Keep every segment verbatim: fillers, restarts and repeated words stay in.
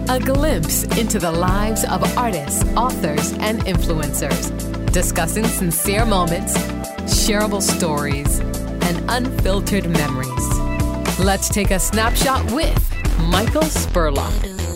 A glimpse into the lives of artists, authors, and influencers, discussing sincere moments, shareable stories, and unfiltered memories. Let's take a snapshot with Michael Spurlock.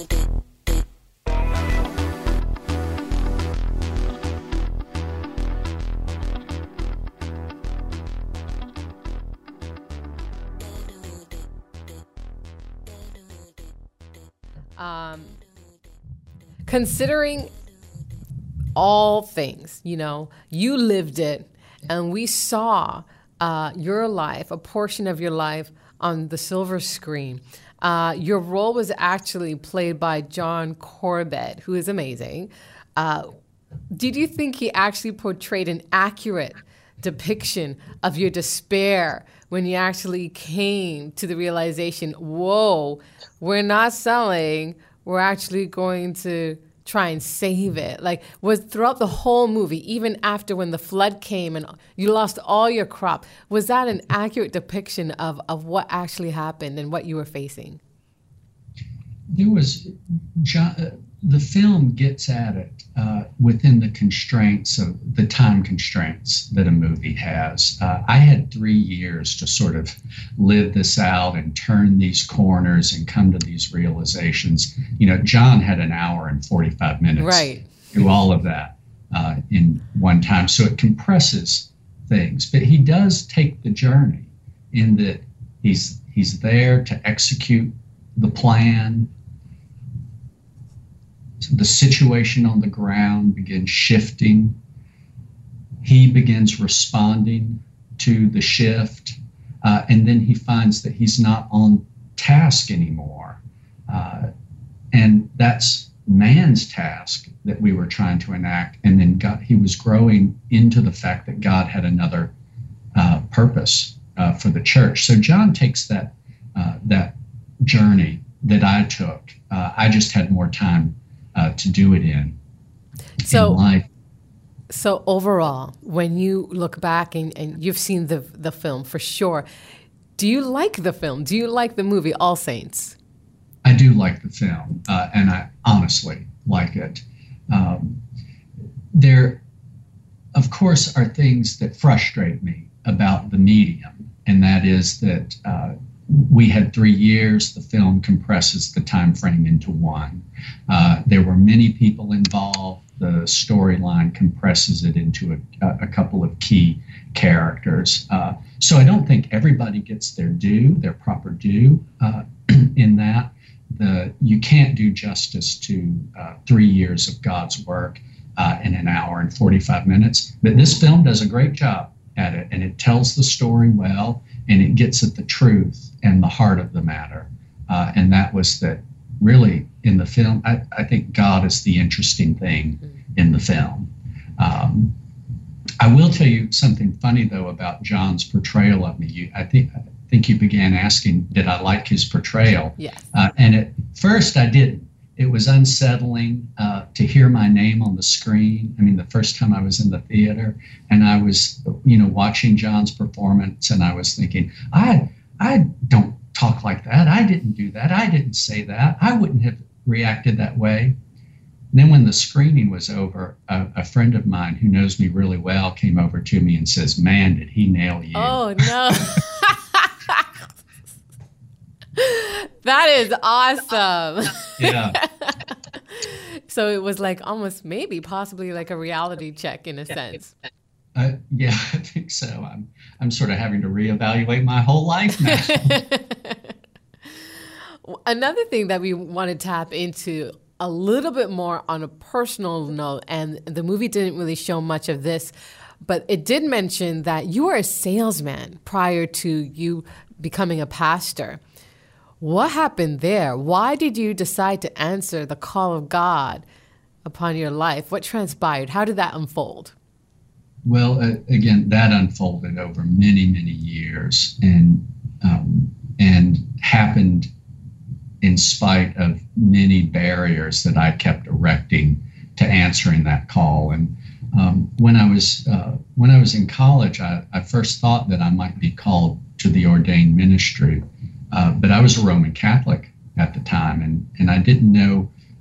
Um, considering all things, you know, you lived it, and we saw uh, your life, a portion of your life on the silver screen. Uh, your role was actually played by John Corbett, who is amazing. Uh, did you think he actually portrayed an accurate depiction of your despair when you actually came to the realization, whoa, we're not selling, we're actually going to try and save it? Like, was throughout the whole movie, even after when the flood came and you lost all your crop, was that an accurate depiction of, of what actually happened and what you were facing? There was, John, uh, the film gets at it uh, within the constraints of the time constraints that a movie has. Uh, I had three years to sort of live this out and turn these corners and come to these realizations. You know, John had an hour and forty-five minutes right. to do all of that uh, in one time. So it compresses things, but he does take the journey in that he's he's there to execute the plan. The situation on the ground begins shifting. He begins responding to the shift, uh, and then he finds that he's not on task anymore. Uh, and that's man's task that we were trying to enact. And then God, he was growing into the fact that God had another uh, purpose uh, for the church. So John takes that uh, that journey that I took. Uh, I just had more time Uh, to do it in, so, in life. So overall, when you look back and, and you've seen the the film for sure, do you like the film? Do you like the movie All Saints? I do like the film, uh, and I honestly like it. Um, there, of course, are things that frustrate me about the medium, and that is that uh, we had three years. The film compresses the time frame into one. Uh, there were many people involved. The storyline compresses it into a, a couple of key characters. Uh, so I don't think everybody gets their due, their proper due uh, in that. The you can't do justice to uh, three years of God's work uh, in an hour and forty-five minutes. But this film does a great job at it, and it tells the story well, and it gets at the truth and the heart of the matter. Uh, and that was that really in the film, I, I think God is the interesting thing in the film. Um, I will tell you something funny, though, about John's portrayal of me. You, I think I think you began asking, did I like his portrayal? Yes. Uh, and at first I didn't. It was unsettling uh, to hear my name on the screen. I mean, the first time I was in the theater and I was, you know, watching John's performance, and I was thinking, I, I don't talk like that. I didn't do that. I didn't say that. I wouldn't have reacted that way. And then when the screening was over, a, a friend of mine who knows me really well came over to me and says, "Man, did he nail you?" Oh, no. That is awesome. Yeah. So it was like almost maybe possibly like a reality check in a sense. Uh, yeah, I think so. I'm I'm sort of having to reevaluate my whole life now. Another thing that we want to tap into a little bit more on a personal note, and the movie didn't really show much of this, but it did mention that you were a salesman prior to you becoming a pastor. What happened there? Why did you decide to answer the call of God upon your life? What transpired? How did that unfold? Well, uh, again, that unfolded over many, many years, and um, and happened in spite of many barriers that I kept erecting to answering that call. And um, when I was uh, when I was in college, I, I first thought that I might be called to the ordained ministry, uh, but I was a Roman Catholic at the time, and and I didn't know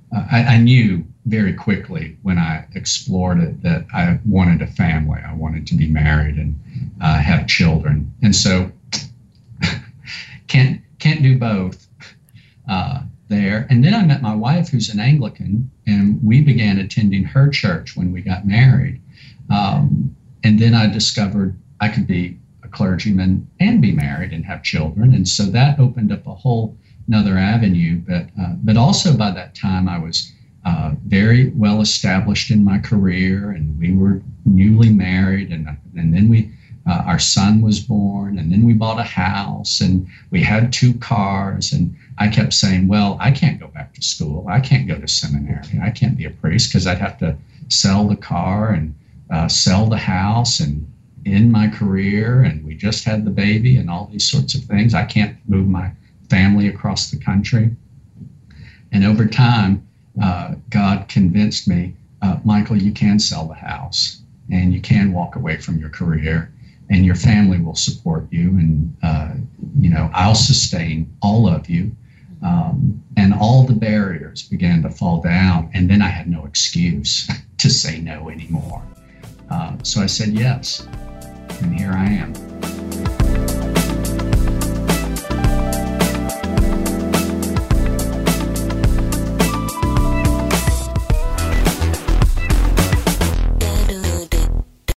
uh, I, I knew very quickly when I explored it that I wanted a family. I wanted to be married and uh, have children. And so can't can't do both uh, there. And then I met my wife, who's an Anglican, and we began attending her church when we got married. Um, and then I discovered I could be a clergyman and be married and have children. And so that opened up a whole another avenue. But uh, but also by that time I was uh, very well established in my career, and we were newly married, and and then we. Uh, our son was born, and then we bought a house, and we had two cars. And I kept saying, well, I can't go back to school. I can't go to seminary. I can't be a priest because I'd have to sell the car and uh, sell the house and end my career. And we just had the baby and all these sorts of things. I can't move my family across the country. And over time, uh, God convinced me, uh, Michael, you can sell the house and you can walk away from your career. And your family will support you, and uh, you know I'll sustain all of you. Um, and all the barriers began to fall down, and then I had no excuse to say no anymore. Uh, so I said yes, and here I am.